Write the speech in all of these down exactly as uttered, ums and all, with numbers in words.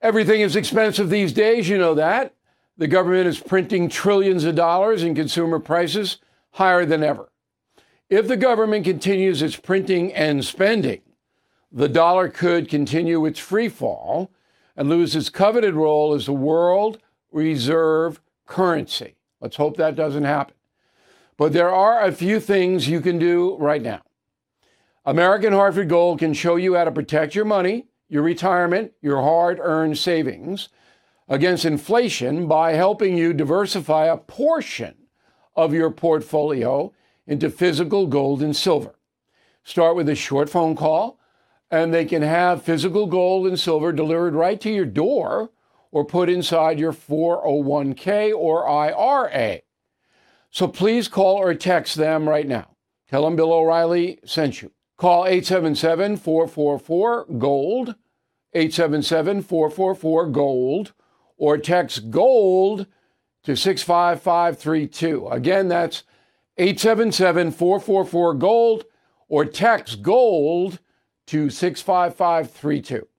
Everything is expensive these days, you know that. The government is printing trillions of dollars and consumer prices higher than ever. If the government continues its printing and spending, the dollar could continue its free fall and lose its coveted role as the world reserve currency. Let's hope that doesn't happen. But there are a few things you can do right now. American Hartford Gold can show you how to protect your money, your retirement, your hard-earned savings against inflation by helping you diversify a portion of your portfolio into physical gold and silver. Start with a short phone call, and they can have physical gold and silver delivered right to your door or put inside your four oh one k or I R A. So please call or text them right now. Tell them Bill O'Reilly sent you. Call eight seven seven, four four four, GOLD, eight seven seven, four four four, GOLD, or text GOLD to six five five three two. Again, that's eight seven seven, four four four, GOLD, or text GOLD to six five five three two.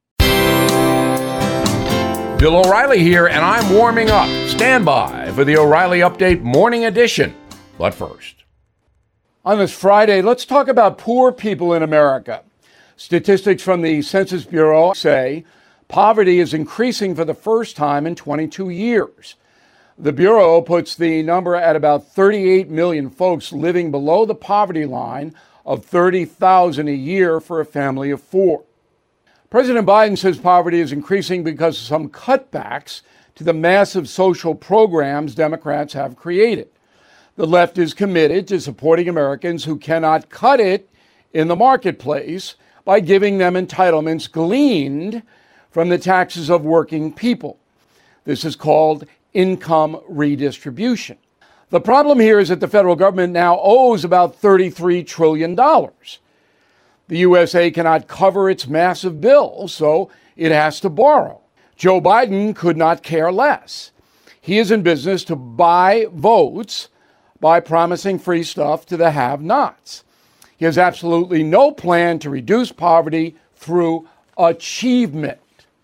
Bill O'Reilly here, and I'm warming up. Stand by for the O'Reilly Update Morning Edition. But first, on this Friday, let's talk about poor people in America. Statistics from the Census Bureau say poverty is increasing for the first time in twenty-two years. The Bureau puts the number at about thirty-eight million folks living below the poverty line of thirty thousand a year for a family of four. President Biden says poverty is increasing because of some cutbacks to the massive social programs Democrats have created. The left is committed to supporting Americans who cannot cut it in the marketplace by giving them entitlements gleaned from the taxes of working people. This is called income redistribution. The problem here is that the federal government now owes about thirty-three trillion dollars. The U S A cannot cover its massive bill, so it has to borrow. Joe Biden could not care less. He is in business to buy votes by promising free stuff to the have-nots. He has absolutely no plan to reduce poverty through achievement.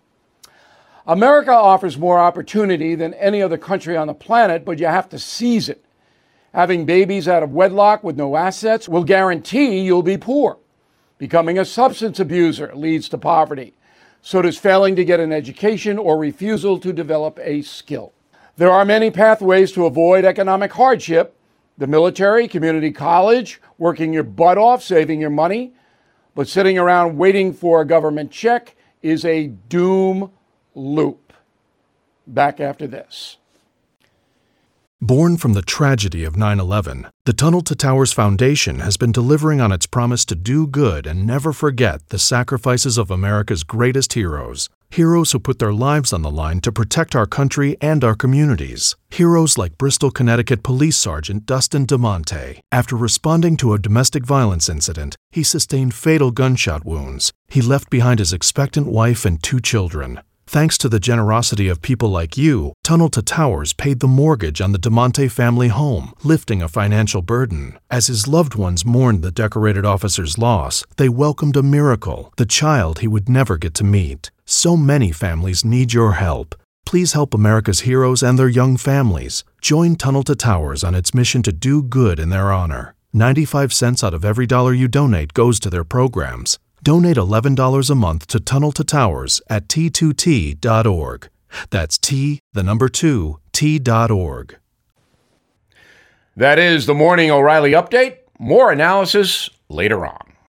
America offers more opportunity than any other country on the planet, but you have to seize it. Having babies out of wedlock with no assets will guarantee you'll be poor. Becoming a substance abuser leads to poverty. So does failing to get an education or refusal to develop a skill. There are many pathways to avoid economic hardship. The military, community college, working your butt off, saving your money. But sitting around waiting for a government check is a doom loop. Back after this. Born from the tragedy of nine eleven, the Tunnel to Towers Foundation has been delivering on its promise to do good and never forget the sacrifices of America's greatest heroes. Heroes who put their lives on the line to protect our country and our communities. Heroes like Bristol, Connecticut Police Sergeant Dustin DeMonte. After responding to a domestic violence incident, he sustained fatal gunshot wounds. He left behind his expectant wife and two children. Thanks to the generosity of people like you, Tunnel to Towers paid the mortgage on the DeMonte family home, lifting a financial burden. As his loved ones mourned the decorated officer's loss, they welcomed a miracle, the child he would never get to meet. So many families need your help. Please help America's heroes and their young families. Join Tunnel to Towers on its mission to do good in their honor. ninety-five cents out of every dollar you donate goes to their programs. Donate eleven dollars a month to Tunnel to Towers at T two T dot org. That's T, the number two, T dot org. That is the Morning O'Reilly Update. More analysis later on.